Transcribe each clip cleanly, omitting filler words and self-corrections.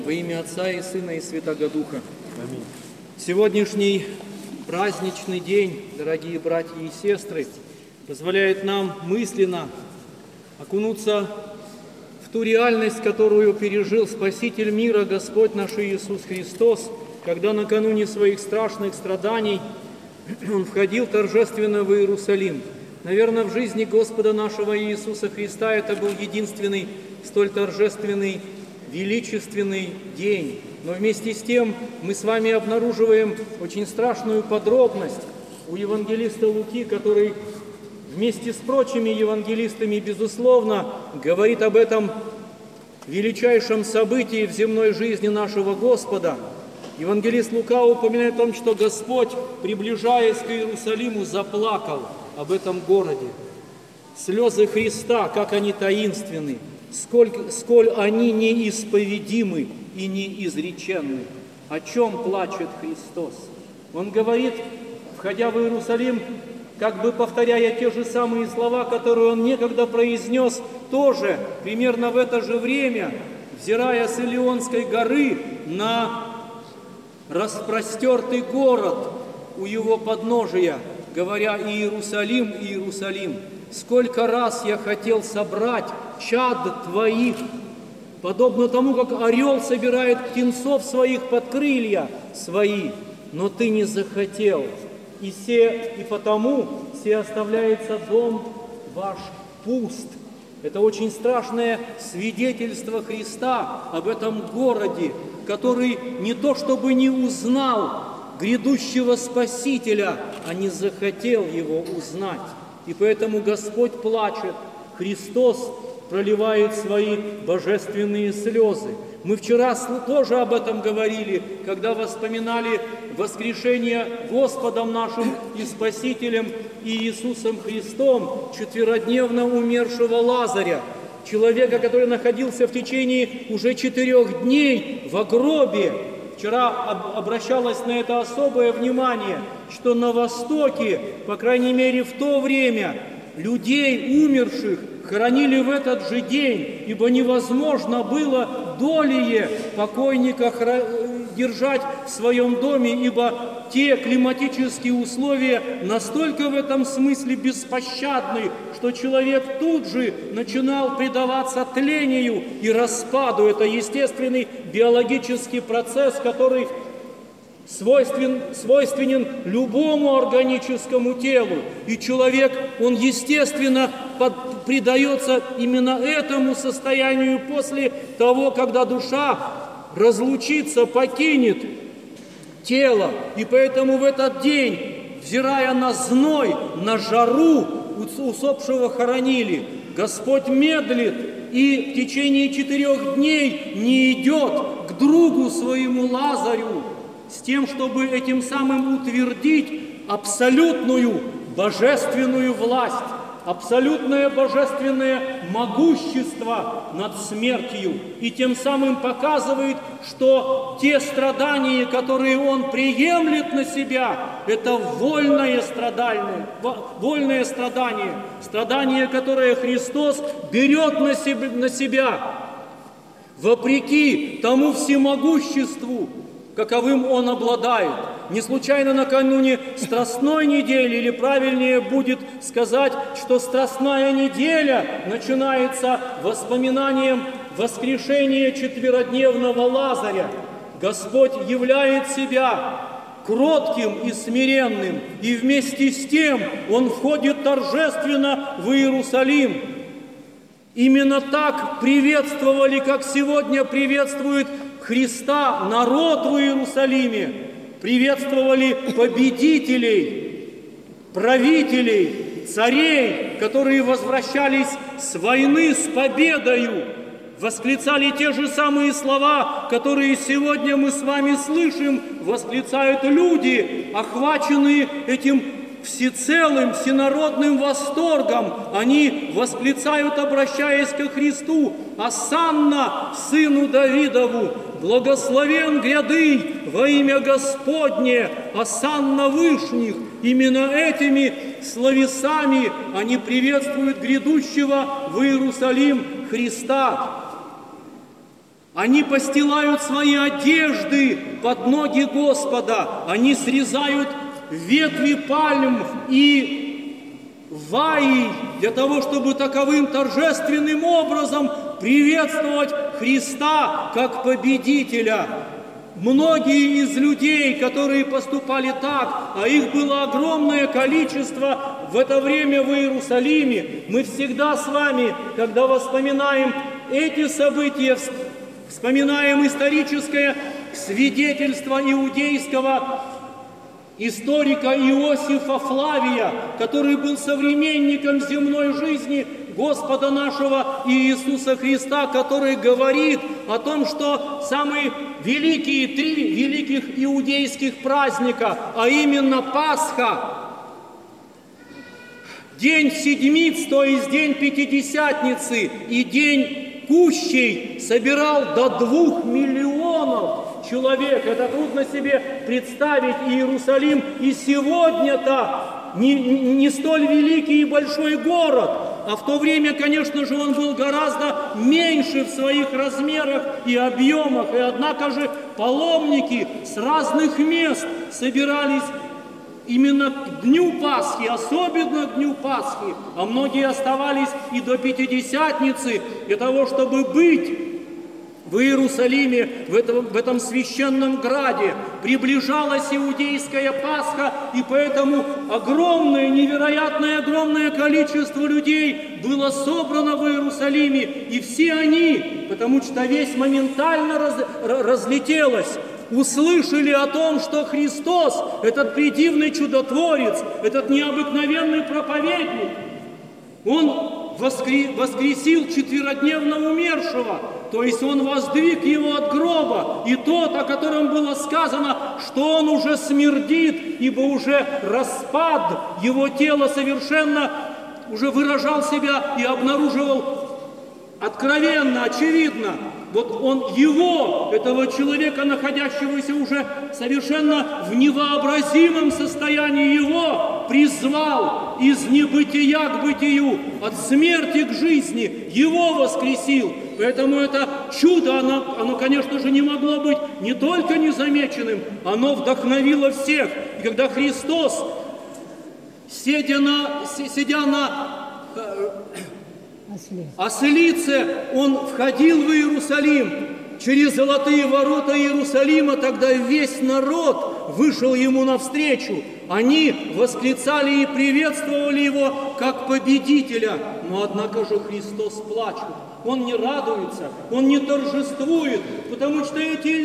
Во имя Отца и Сына и Святаго Духа. Аминь. Сегодняшний праздничный день, дорогие братья и сестры, позволяет нам мысленно окунуться в ту реальность, которую пережил Спаситель мира, Господь наш Иисус Христос, когда накануне своих страшных страданий Он входил торжественно в Иерусалим. Наверное, в жизни Господа нашего Иисуса Христа это был единственный столь торжественный, величественный день. Но вместе с тем мы с вами обнаруживаем очень страшную подробность у евангелиста Луки, который вместе с прочими евангелистами, безусловно, говорит об этом величайшем событии в земной жизни нашего Господа. Евангелист Лука упоминает о том, что Господь, приближаясь к Иерусалиму, заплакал об этом городе. Слезы Христа, как они таинственны, сколь они неисповедимы и неизреченны. О чем плачет Христос? Он говорит, входя в Иерусалим, как бы повторяя те же самые слова, которые Он некогда произнес тоже, примерно в это же время, взирая с Илионской горы на распростертый город у его подножия, говоря: «Иерусалим, Иерусалим, сколько раз я хотел собрать чад твоих, подобно тому, как орел собирает птенцов своих под крылья свои, но ты не захотел, и потому се оставляется дом ваш пуст». Это очень страшное свидетельство Христа об этом городе, который не то чтобы не узнал грядущего Спасителя, а не захотел его узнать. И поэтому Господь плачет, Христос проливает свои божественные слезы. Мы вчера тоже об этом говорили, когда вспоминали воскрешение Господом нашим и Спасителем Иисусом Христом четверодневно умершего Лазаря, человека, который находился в течение уже 4 дней в гробе. Вчера обращалось на это особое внимание, что на Востоке, по крайней мере в то время, людей умерших хоронили в этот же день, ибо невозможно было долее покойника держать в своем доме, ибо те климатические условия настолько в этом смысле беспощадны, что человек тут же начинал предаваться тлению и распаду. Это естественный биологический процесс, который свойственен любому органическому телу. И человек, он естественно предается именно этому состоянию после того, когда душа разлучится, покинет тело. И поэтому в этот день, взирая на зной, на жару, усопшего хоронили. Господь медлит и в течение 4 дней не идет к другу своему Лазарю, с тем, чтобы этим самым утвердить абсолютную божественную власть, абсолютное божественное могущество над смертью. И тем самым показывает, что те страдания, которые Он приемлет на себя, это вольное страдание, страдание, которое Христос берет на себя, вопреки тому всемогуществу, каковым Он обладает. Не случайно накануне Страстной недели, или правильнее будет сказать, что Страстная неделя начинается воспоминанием воскрешения четверодневного Лазаря. Господь являет себя кротким и смиренным, и вместе с тем Он входит торжественно в Иерусалим. Именно так приветствовали, как сегодня приветствует Христа народ в Иерусалиме, приветствовали победителей, правителей, царей, которые возвращались с войны с победою, восклицали те же самые слова, которые сегодня мы с вами слышим, восклицают люди, охваченные этим всецелым, всенародным восторгом. Они восклицают, обращаясь ко Христу: «Осанна сыну Давидову, благословен гряды во имя Господне, осанна вышних». Именно этими словесами они приветствуют грядущего в Иерусалим Христа. Они постилают свои одежды под ноги Господа, они срезают ветви пальм и ваи для того, чтобы таковым торжественным образом приветствовать Христа как победителя. Многие из людей, которые поступали так, а их было огромное количество в это время в Иерусалиме, мы всегда с вами, когда вспоминаем эти события, вспоминаем историческое свидетельство иудейского историка Иосифа Флавия, который был современником земной жизни Господа нашего Иисуса Христа, который говорит о том, что самые великие три великих иудейских праздника, а именно Пасха, День Седмиц, то есть День Пятидесятницы и День Кущей, собирал до 2 миллионов человек. Это трудно себе представить. Иерусалим и сегодня-то не столь великий и большой город, а в то время, конечно же, он был гораздо меньше в своих размерах и объемах. И однако же паломники с разных мест собирались именно к Дню Пасхи, особенно к Дню Пасхи, а многие оставались и до Пятидесятницы для того, чтобы быть в Иерусалиме, в этом священном граде. Приближалась иудейская Пасха, и поэтому огромное, невероятное огромное количество людей было собрано в Иерусалиме, и все они, потому что весть моментально разлетелась, услышали о том, что Христос, этот предивный чудотворец, этот необыкновенный проповедник, Он воскресил четверодневно умершего, то есть Он воздвиг его от гроба, и тот, о котором было сказано, что он уже смердит, ибо уже распад его тела совершенно уже выражал себя и обнаруживал откровенно, очевидно. Вот он его, этого человека, находящегося уже совершенно в невообразимом состоянии, его призвал из небытия к бытию, от смерти к жизни, его воскресил. Поэтому это чудо, оно, конечно же, не могло быть не только незамеченным, оно вдохновило всех. И когда Христос, сидя на ослице, Он входил в Иерусалим через золотые ворота Иерусалима, тогда весь народ вышел Ему навстречу. Они восклицали и приветствовали Его как победителя. Но однако же Христос плачет. Он не радуется, Он не торжествует, потому что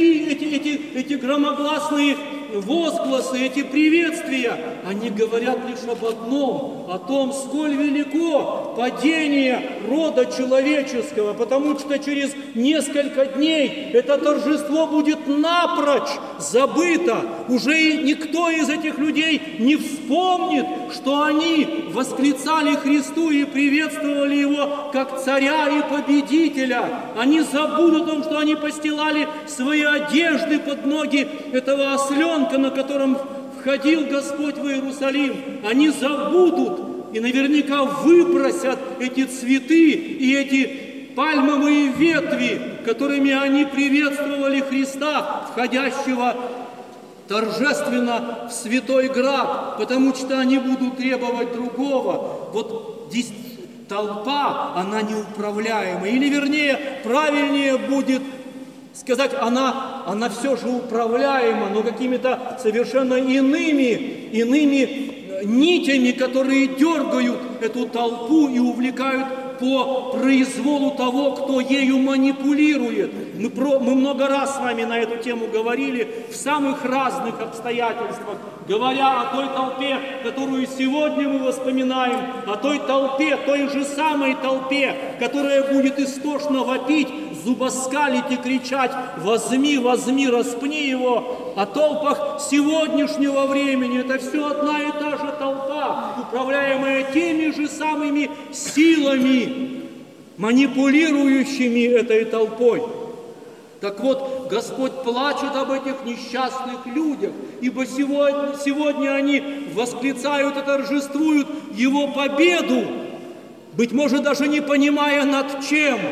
эти громогласные возгласы, эти приветствия, они говорят лишь об одном, о том, сколь велико падение рода человеческого, потому что через несколько дней это торжество будет напрочь забыто. Уже и никто из этих людей не вспомнит, что они восклицали Христу и приветствовали Его как царя и победителя. Они забудут о том, что они постилали свои одежды под ноги этого осленка, на котором входил Господь в Иерусалим. Они забудут и наверняка выбросят эти цветы и эти пальмовые ветви, которыми они приветствовали Христа, входящего торжественно в Святой Град, потому что они будут требовать другого. Вот толпа, она неуправляема. Или, вернее, правильнее будет сказать, она все же управляема, но какими-то совершенно иными нитями, которые дергают эту толпу и увлекают по произволу того, кто ею манипулирует. Мы много раз с вами на эту тему говорили в самых разных обстоятельствах, говоря о той толпе, которую сегодня мы вспоминаем, о той толпе, той же самой толпе, которая будет истошно вопить, зубоскалить и кричать: «Возьми, возьми, распни его!» О толпах сегодняшнего времени это все одна и та же толпа, управляемая теми же самыми силами, манипулирующими этой толпой. Так вот, Господь плачет об этих несчастных людях, ибо сегодня они восклицают и торжествуют Его победу, быть может, даже не понимая над чем.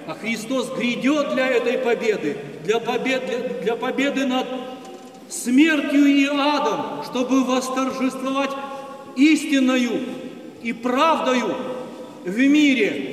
а Христос грядет для этой победы, для победы над смертью и адом, чтобы восторжествовать истинною и правдою в мире.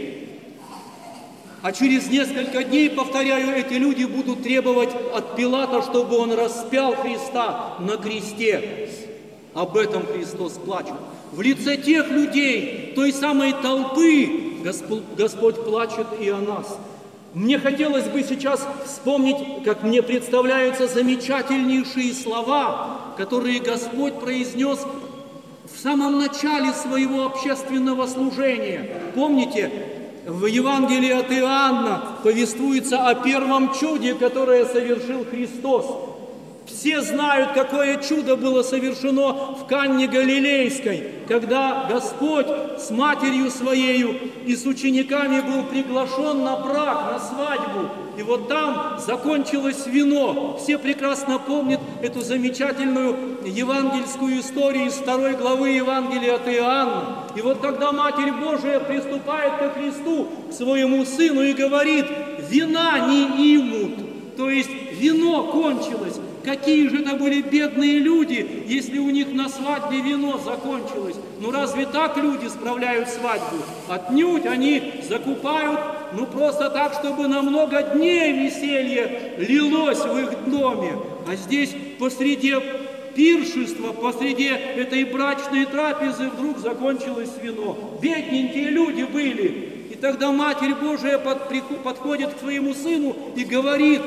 А через несколько дней, повторяю, эти люди будут требовать от Пилата, чтобы он распял Христа на кресте. Об этом Христос плачет. В лице тех людей, той самой толпы, Господь плачет и о нас. Мне хотелось бы сейчас вспомнить, как мне представляются замечательнейшие слова, которые Господь произнес в самом начале своего общественного служения. Помните, в Евангелии от Иоанна повествуется о первом чуде, которое совершил Христос. Все знают, какое чудо было совершено в Канне Галилейской, когда Господь с матерью Своею и с учениками был приглашен на брак, на свадьбу. И вот там закончилось вино. Все прекрасно помнят эту замечательную евангельскую историю из 2 главы Евангелия от Иоанна. И вот когда Матерь Божия приступает ко Христу, к своему Сыну, и говорит: «Вина не имут», то есть вино кончилось. Какие же это были бедные люди, если у них на свадьбе вино закончилось? Ну разве так люди справляют свадьбу? Отнюдь они закупают, просто так, чтобы на много дней веселье лилось в их доме. А здесь посреди пиршества, посреди этой брачной трапезы вдруг закончилось вино. Бедненькие люди были. И тогда Матерь Божия подходит к своему Сыну и говорит: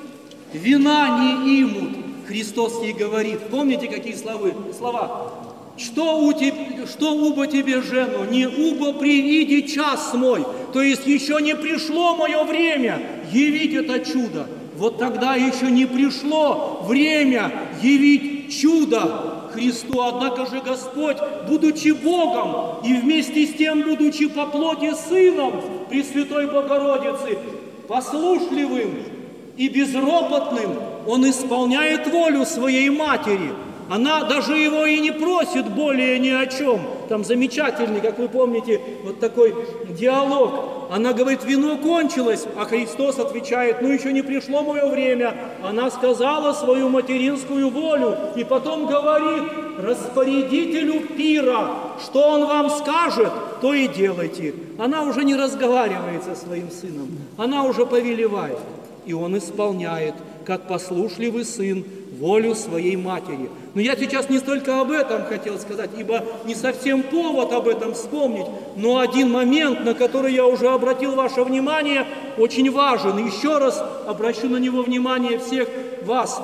«Вина не имут». Христос ей говорит, помните, какие слова? «Что убо тебе, жено, не убо прииди час мой». То есть еще не пришло мое время явить это чудо. Вот тогда еще не пришло время явить чудо Христу. Однако же Господь, будучи Богом и вместе с тем, будучи по плоти Сыном Пресвятой Богородицы, послушливым и безропотным, Он исполняет волю своей матери. Она даже его и не просит более ни о чем. Там замечательный, как вы помните, вот такой диалог. Она говорит: вино кончилось, а Христос отвечает: еще не пришло мое время. Она сказала свою материнскую волю, и потом говорит распорядителю пира: что он вам скажет, то и делайте. Она уже не разговаривает со своим сыном, она уже повелевает. И он исполняет, как послушливый сын, волю своей матери. Но я сейчас не столько об этом хотел сказать, ибо не совсем повод об этом вспомнить, но один момент, на который я уже обратил ваше внимание, очень важен. Еще раз обращу на него внимание всех вас.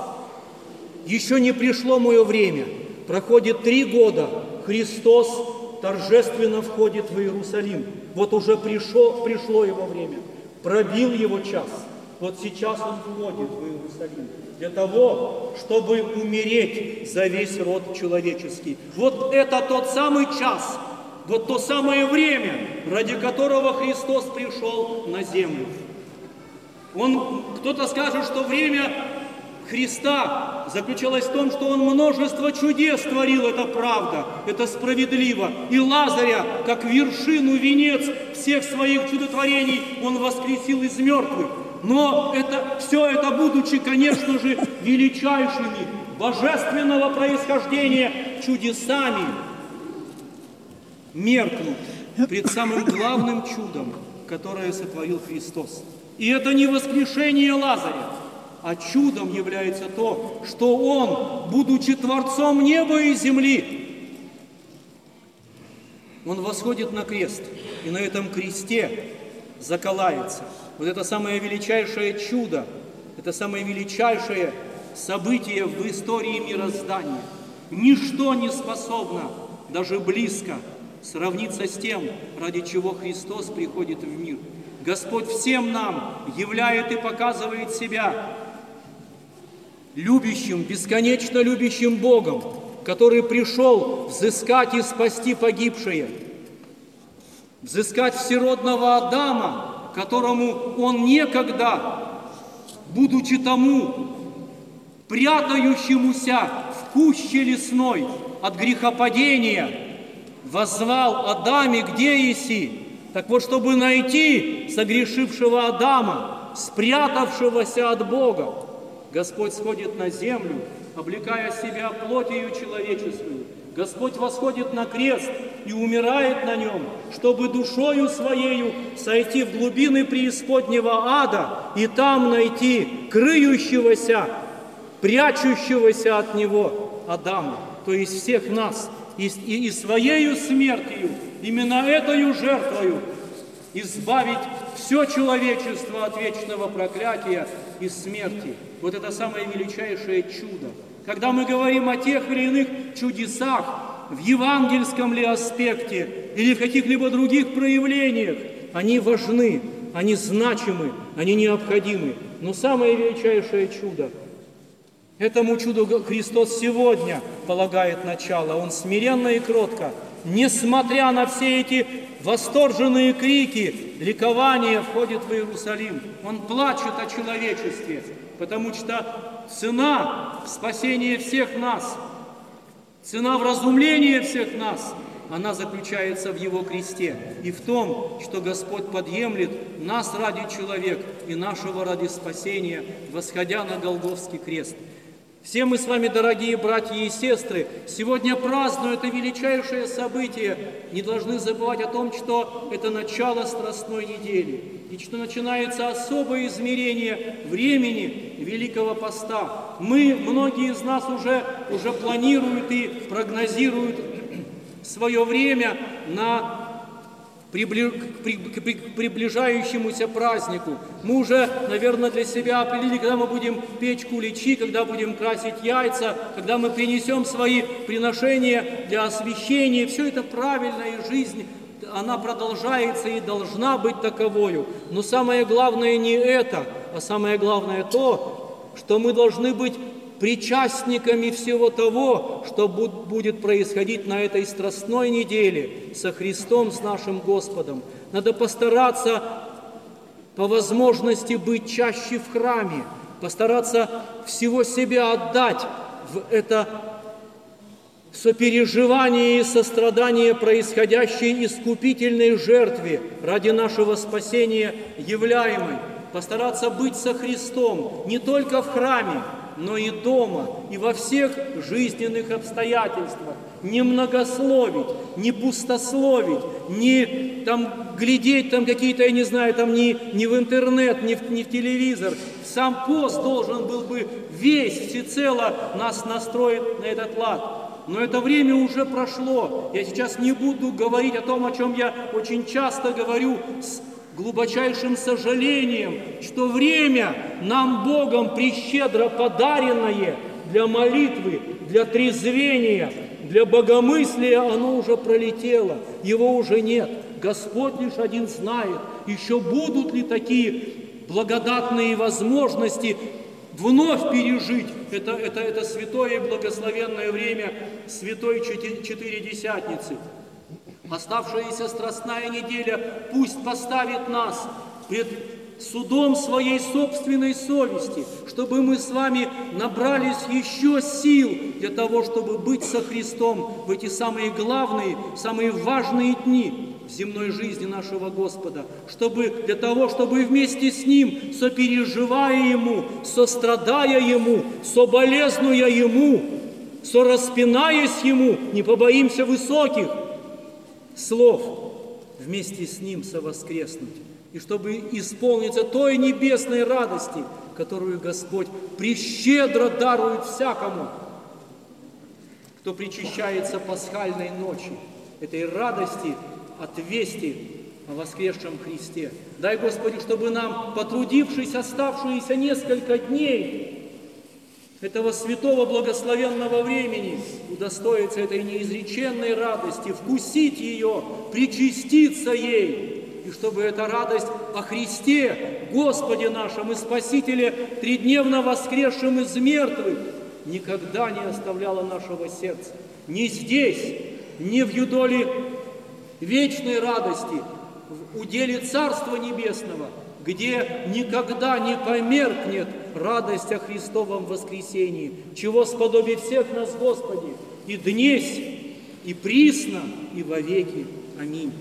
Еще не пришло мое время. Проходит 3 года. Христос торжественно входит в Иерусалим. Вот уже пришло его время. Пробил его час. Вот сейчас он входит в Иерусалим для того, чтобы умереть за весь род человеческий. Вот это тот самый час, вот то самое время, ради которого Христос пришел на землю. Кто-то скажет, что время Христа заключалось в том, что Он множество чудес творил, это правда, это справедливо. И Лазаря, как вершину, венец всех своих чудотворений, Он воскресил из мертвых. Но все это, будучи, конечно же, величайшими, божественного происхождения чудесами, меркнут пред самым главным чудом, которое сотворил Христос. И это не воскрешение Лазаря, а чудом является то, что Он, будучи Творцом неба и земли, Он восходит на крест, и на этом кресте заколается. Вот это самое величайшее чудо, это самое величайшее событие в истории мироздания. Ничто не способно даже близко сравниться с тем, ради чего Христос приходит в мир. Господь всем нам являет и показывает Себя любящим, бесконечно любящим Богом, который пришел взыскать и спасти погибшее, взыскать всеродного Адама, которому Он некогда, будучи тому, прятающемуся в куще лесной от грехопадения, воззвал: «Адаме, где еси?» Так вот, чтобы найти согрешившего Адама, спрятавшегося от Бога, Господь сходит на землю, облекая себя плотью человеческую. Господь восходит на крест и умирает на нем, чтобы душою своею сойти в глубины преисподнего ада и там найти крыющегося, прячущегося от него Адама, то есть всех нас, и своею смертью, именно этою жертвою, избавить все человечество от вечного проклятия и смерти. Вот это самое величайшее чудо. Когда мы говорим о тех или иных чудесах, в евангельском ли аспекте или в каких-либо других проявлениях, они важны, они значимы, они необходимы. Но самое величайшее чудо, этому чуду Христос сегодня полагает начало. Он смиренно и кротко, несмотря на все эти восторженные крики, ликование входит в Иерусалим. Он плачет о человечестве, потому что цена спасения всех нас, цена вразумления всех нас, она заключается в Его кресте и в том, что Господь подъемлет нас ради человека и нашего ради спасения, восходя на Голгофский крест. Все мы с вами, дорогие братья и сестры, сегодня празднуя это величайшее событие, не должны забывать о том, что это начало Страстной недели, и что начинается особое измерение времени Великого Поста. Многие из нас уже планируют и прогнозируют свое время к приближающемуся празднику. Мы уже, наверное, для себя определили, когда мы будем печь куличи, когда будем красить яйца, когда мы принесем свои приношения для освящения. Все это правильно, и жизнь, она продолжается и должна быть таковою. Но самое главное не это, а самое главное то, что мы должны быть причастниками всего того, что будет происходить на этой страстной неделе со Христом, с нашим Господом. Надо постараться по возможности быть чаще в храме, постараться всего себя отдать в это сопереживание и сострадание происходящей искупительной жертве ради нашего спасения являемой. Постараться быть со Христом не только в храме, но и дома, и во всех жизненных обстоятельствах. Не многословить, не пустословить, не глядеть какие-то, я не знаю, ни в интернет, ни в телевизор. Сам пост должен был бы весь всецело нас настроить на этот лад. Но это время уже прошло. Я сейчас не буду говорить о том, о чем я очень часто говорю с глубочайшим сожалением, что время нам Богом прещедро подаренное для молитвы, для трезвения, для богомыслия, оно уже пролетело, его уже нет. Господь лишь один знает, еще будут ли такие благодатные возможности вновь пережить это святое и благословенное время Святой Четыредесятницы. Оставшаяся страстная неделя пусть поставит нас пред судом своей собственной совести, чтобы мы с вами набрались еще сил для того, чтобы быть со Христом в эти самые главные, самые важные дни в земной жизни нашего Господа, для того, чтобы вместе с Ним, сопереживая Ему, сострадая Ему, соболезнуя Ему, сораспинаясь Ему, не побоимся высоких слов, вместе с Ним совоскреснуть, и чтобы исполниться той небесной радости, которую Господь прещедро дарует всякому, кто причащается пасхальной ночи, этой радости от вести о воскресшем Христе. Дай, Господи, чтобы нам, потрудившись оставшиеся несколько дней этого святого благословенного времени, удостоиться этой неизреченной радости, вкусить ее, причаститься ей, и чтобы эта радость о Христе, Господе нашем и Спасителе, тридневно воскресшем из мертвых, никогда не оставляла нашего сердца. Ни здесь, ни в юдоле вечной радости, в уделе Царства Небесного, где никогда не померкнет радость о Христовом воскресении, чего сподоби всех нас, Господи, и днесь, и присно, и вовеки. Аминь.